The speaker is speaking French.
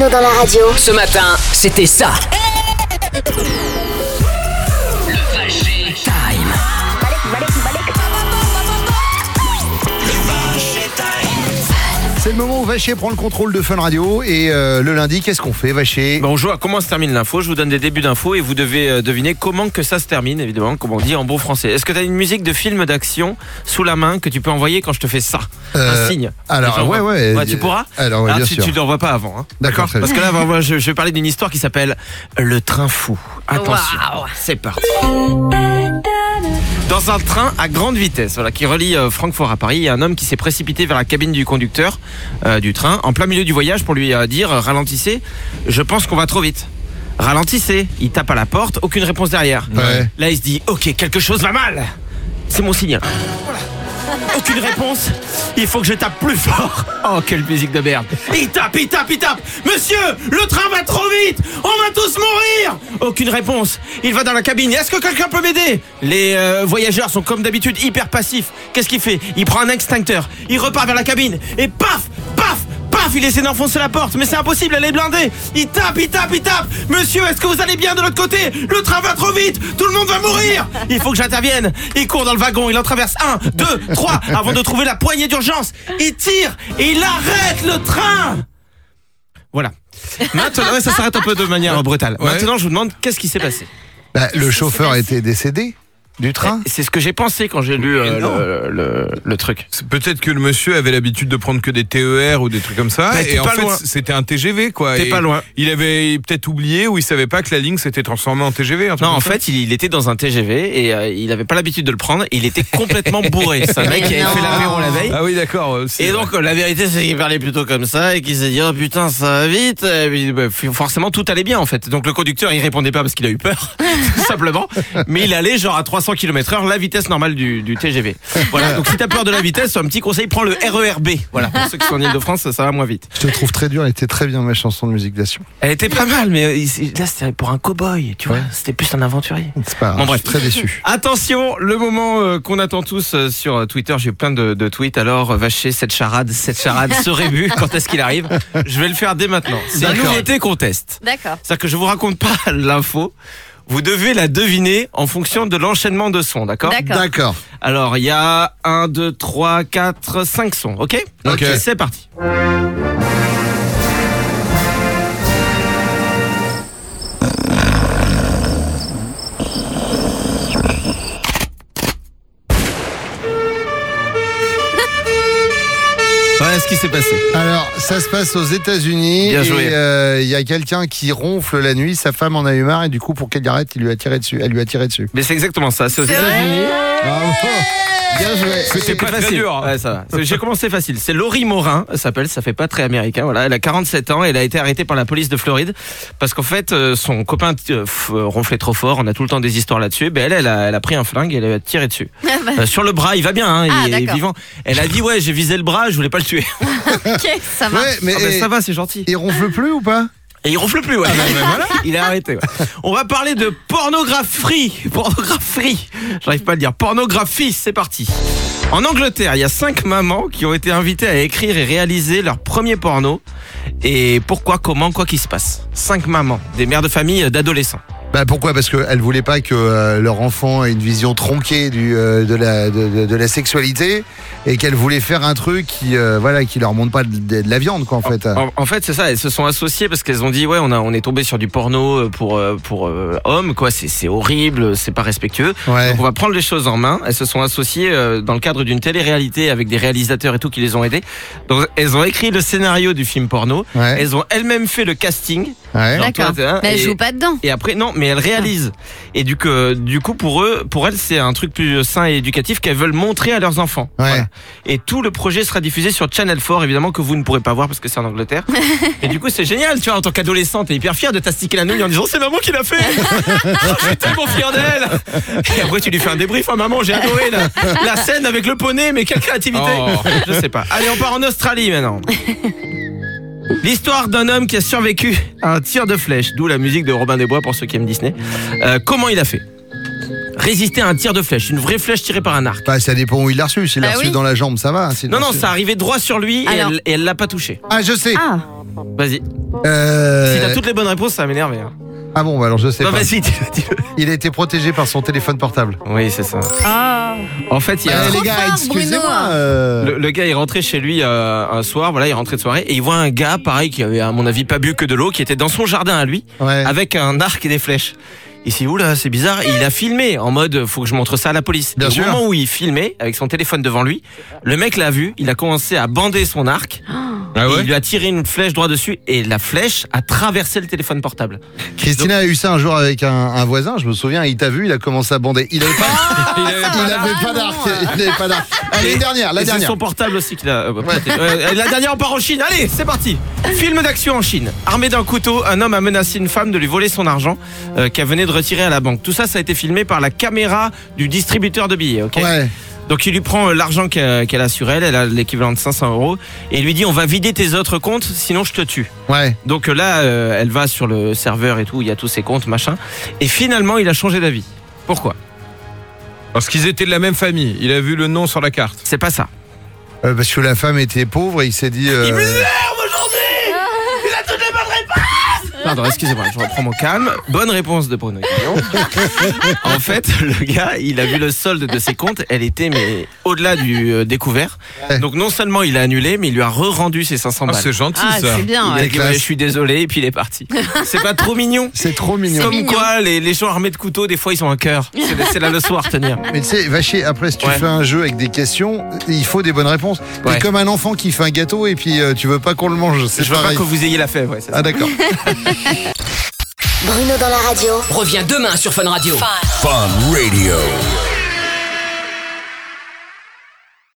Arnaud dans la radio. Ce matin, c'était ça. Le Vacher Time. C'est le moment où Vacher prend le contrôle de Fun Radio. Et le lundi, qu'est-ce qu'on fait, Vacher? On joue à comment se termine l'info. Je vous donne des débuts d'infos et vous devez deviner comment que ça se termine, évidemment, comme on dit en bon français. Est-ce que tu as une musique de film d'action sous la main que tu peux envoyer quand je te fais ça? Un signe. Alors, ouais. Tu pourras? Alors, ouais, bien sûr. Tu ne l'envoies pas avant. Hein. D'accord. Parce que là, moi, je vais parler d'une histoire qui s'appelle Le Train Fou. Attention, c'est parti. Dans un train à grande vitesse, qui relie Francfort à Paris, il y a un homme qui s'est précipité vers la cabine du conducteur du train en plein milieu du voyage pour lui dire ralentissez, je pense qu'on va trop vite. Ralentissez. Il tape à la porte, aucune réponse derrière. Ouais. Là, il se dit ok, quelque chose va mal. C'est mon signal. Voilà. Aucune réponse. Il faut que je tape plus fort. Oh, quelle musique de merde. Il tape. Monsieur, le train va trop vite. On va tous mourir. Aucune réponse. Il va dans la cabine. Est-ce que quelqu'un peut m'aider? Les voyageurs sont comme d'habitude hyper passifs. Qu'est-ce qu'il fait? Il prend un extincteur. Il repart vers la cabine. Et paf, il essaie d'enfoncer la porte, mais c'est impossible, elle est blindée. Il tape. Monsieur, est-ce que vous allez bien de l'autre côté? Le train va trop vite, tout le monde va mourir. Il faut que j'intervienne. Il court dans le wagon, il en traverse 1, 2, 3 avant de trouver la poignée d'urgence. Il tire et il arrête le train. Voilà. Maintenant, ça s'arrête un peu de manière brutale. Ouais. Maintenant, je vous demande qu'est-ce qui s'est passé. Le chauffeur était décédé du train. C'est ce que j'ai pensé quand j'ai lu le truc. Peut-être que le monsieur avait l'habitude de prendre que des TER ou des trucs comme ça. T'es Et en pas fait, loin. c'était un TGV, quoi. T'es Et pas loin. Il avait peut-être oublié ou il savait pas que la ligne s'était transformée en TGV. Non, en fait, il était dans un TGV et il avait pas l'habitude de le prendre. Il était complètement bourré. C'est un mec qui avait fait l'apéro la veille. Ah oui, d'accord. Aussi, Et donc, la vérité, c'est qu'il parlait plutôt comme ça et qu'il s'est dit, oh putain, ça va vite. Et puis, forcément, tout allait bien, en fait. Donc, le conducteur, il répondait pas parce qu'il a eu peur, tout simplement. Mais il allait genre à 300 km/h, la vitesse normale du TGV. Voilà. Donc, si t'as peur de la vitesse, un petit conseil, prends le RERB. Voilà. Pour ceux qui sont en Ile-de-France, ça va moins vite. Je te trouve très dur, elle était très bien, ma chanson de musique d'action. Elle était pas mal, mais là, c'était pour un cow-boy, tu vois. C'était plus un aventurier. C'est pas grave, Bon, bref. je suis très déçu. Attention, le moment qu'on attend tous sur Twitter, j'ai eu plein de tweets. Alors, Vacher, cette charade ce rébut, quand est-ce qu'il arrive? Je vais le faire dès maintenant. C'est une D'accord. nouveauté qu'on teste. D'accord. C'est-à-dire que je vous raconte pas l'info. Vous devez la deviner en fonction de l'enchaînement de sons, d'accord? D'accord. Alors, il y a 1, 2, 3, 4, 5 sons, ok? Ok. C'est parti. Voilà ce qui s'est passé. Alors, ça se passe aux États-Unis. Bien joué. Et il y a quelqu'un qui ronfle la nuit. Sa femme en a eu marre et du coup, pour qu'elle arrête, elle lui a tiré dessus. Mais c'est exactement ça, c'est aux États-Unis. Bravo. Bien joué. C'est pas pas très facile. dur. Ouais, ça va. J'ai commencé facile. C'est Laurie Morin, elle s'appelle, ça fait pas très américain. Voilà, elle a 47 ans, elle a été arrêtée par la police de Floride parce qu'en fait, son copain ronflait trop fort. On a tout le temps des histoires là-dessus. Ben elle a pris un flingue et elle a tiré dessus. Sur le bras, il va bien, hein, il est d'accord. vivant. Elle a dit ouais, j'ai visé le bras, je voulais pas le tuer. Ok, ça marche. Ouais, mais, Ah ben, ça va, c'est gentil. il ronfle plus ou pas? Et il ronfle plus, ouais. Voilà, il est arrêté. Ouais. On va parler de pornographie. J'arrive pas à le dire. Pornographie, c'est parti. En Angleterre, il y a 5 mamans qui ont été invitées à écrire et réaliser leur premier porno. Et pourquoi, comment, quoi qu'il se passe. 5 mamans, des mères de famille d'adolescents. Bah pourquoi? Parce qu'elles voulaient pas que leur enfant ait une vision tronquée de la sexualité et qu'elles voulaient faire un truc qui leur montre pas de la viande, quoi, en fait. En fait, c'est ça. Elles se sont associées parce qu'elles ont dit ouais, on est tombé sur du porno pour hommes, quoi. C'est horrible, c'est pas respectueux. Ouais. Donc on va prendre les choses en main. Elles se sont associées dans le cadre d'une télé-réalité avec des réalisateurs et tout qui les ont aidés. Donc elles ont écrit le scénario du film porno. Ouais. Elles ont elles-mêmes fait le casting. Ouais. Genre, D'accord. toi, Mais elle et- joue pas dedans. Et après non, mais elles réalisent. Et du coup pour elles c'est un truc plus sain et éducatif qu'elles veulent montrer à leurs enfants. Ouais. Voilà. Et tout le projet sera diffusé sur Channel 4 évidemment que vous ne pourrez pas voir parce que c'est en Angleterre. Et du coup c'est génial, tu vois, en tant qu'adolescente, t'es hyper fière de t'astiquer la nouille en disant c'est maman qui l'a fait. Je suis tellement fier d'elle. Et après tu lui fais un débrief, oh, maman j'ai adoré la scène avec le poney, mais quelle créativité. Je sais pas. Allez, on part en Australie maintenant. L'histoire d'un homme qui a survécu à un tir de flèche, d'où la musique de Robin des Bois pour ceux qui aiment Disney. Comment il a fait? résister à un tir de flèche, une vraie flèche tirée par un arc. Bah, ça dépend où il l'a reçu. S'il l'a Bah reçu oui. dans la jambe, ça va. S'il l'a Non, reçu- ça arrivait droit sur lui et Alors. elle l'a pas touché. Ah, je sais. Ah, Vas-y. Si t'as toutes les bonnes réponses, ça va m'énerver. Hein. Ah bon, bah alors je sais Non, pas. vas-y, dis-le. Il a été protégé par son téléphone portable. Oui, c'est ça. ah. En fait, il y a les Trop gars, fort, excusez-moi. Bruno. le gars est rentré chez lui un soir, voilà, il est rentré de soirée et il voit un gars, pareil, qui avait à mon avis pas bu que de l'eau, qui était dans son jardin à lui, Ouais. avec un arc et des flèches. Il s'est dit, oula, c'est bizarre, et il a filmé en mode, faut que je montre ça à la police. Bien Et sûr. Au moment où il filmait, avec son téléphone devant lui, le mec l'a vu, il a commencé à bander son arc, Ah et ouais il lui a tiré une flèche droit dessus, et la flèche a traversé le téléphone portable. Christina a eu ça un jour avec un voisin, je me souviens, il t'a vu, il a commencé à bander. Il avait pas, il avait pas d'arc. Il avait pas d'arc. L'année dernière, la Et c'est dernière. son portable aussi qu'il a. La dernière, on part en Chine. Allez, c'est parti. Film d'action en Chine. Armé d'un couteau, un homme a menacé une femme de lui voler son argent qu'elle venait de retirer à la banque. Tout ça, ça a été filmé par la caméra du distributeur de billets. Ok. Ouais. Donc il lui prend l'argent qu'elle a sur elle. Elle a l'équivalent de 500 €. Et il lui dit, on va vider tes autres comptes, sinon je te tue. Ouais. Donc là, elle va sur le serveur et tout. Il y a tous ses comptes, machin. Et finalement, il a changé d'avis. Pourquoi? Parce qu'ils étaient de la même famille. Il a vu le nom sur la carte. C'est pas ça. Parce que la femme était pauvre et il s'est dit. Il m'énerve aujourd'hui. Il a toutes les bonnes réponses. Pardon, excusez-moi, je reprends mon calme. Bonne réponse de Bruno Guillon. En fait, le gars, il a vu le solde de ses comptes. Elle était mais au-delà du découvert. Ouais. Donc non seulement il a annulé, mais il lui a re-rendu ses 500 Ah, balles. c'est gentil Ah, ça. c'est bien. Il a Ouais. dit, ouais, je suis désolé, et puis il est parti. C'est pas trop mignon? C'est trop mignon. Comme mignon. quoi, les gens armés de couteaux, des fois, ils ont un cœur. C'est la leçon à retenir. Mais tu sais, va chier, après, si tu Ouais. fais un jeu avec des questions, il faut des bonnes réponses. Ouais. C'est comme un enfant qui fait un gâteau et puis tu veux pas qu'on le mange. C'est Je veux pas pareil. que vous ayez la fève. Ouais, c'est ça. Ah, d'accord. Bruno dans la radio revient demain sur Fun Radio. Fun Radio.